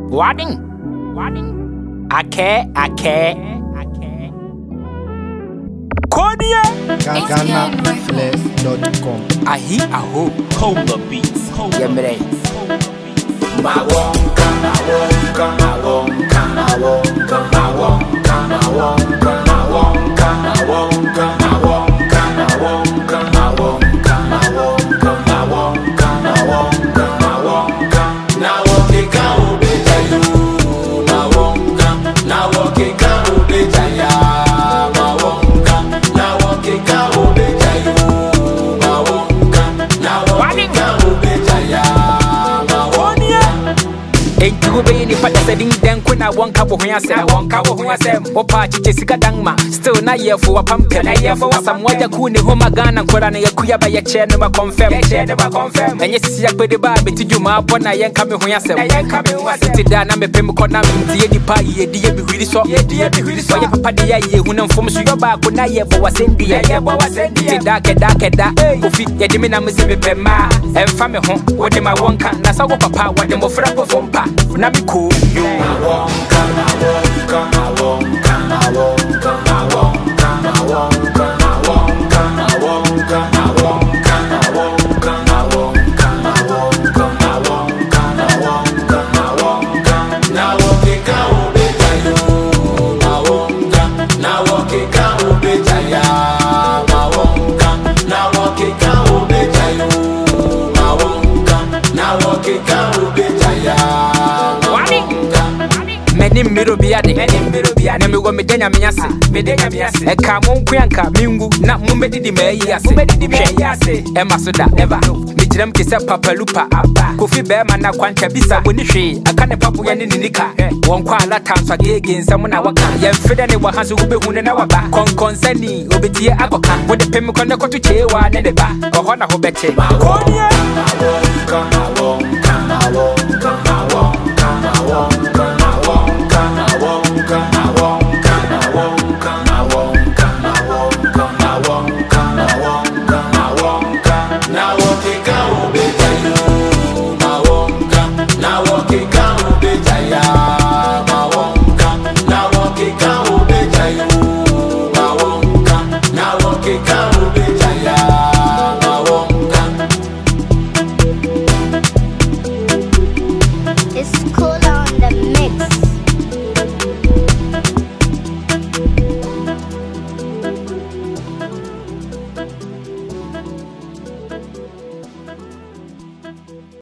Warning. Ake. Kodia. GhanaFlair.com. Ahi aho. Cola beats. Yemre. Setting then when I won't cover when I say I won't cover when I say Opa Jessica Dangma still not here for a pump and I hear for some water coon home again and Koran and Yakuya by your chair never confirm and yes I put the bar to you my upon I ain't coming when I say I ain't coming was it down I'm a pemicona the party dear be really so dear be really so your papa dear who know from your back when I ever was in the air was in the dark Kofi Yadimina Mississippi Pema and family home what am I want can that's our papa what them for up from pa Nami cool I won't come. Middle be at the and we go Medena Miasi, a camon Quanka, Mingu, not Mumedi Mayas, Emma Soda, ever. Midram Kisa Papa Lupa, Kofi Bearman, Quanta Bisa, Winishi, a can of Papuan in Nika, one quala town again, someone our can, Yan Freddy was who be who our back, concerning Obetia Agoka, with the Pemicona to Chewa and the back, or Hona Hobete.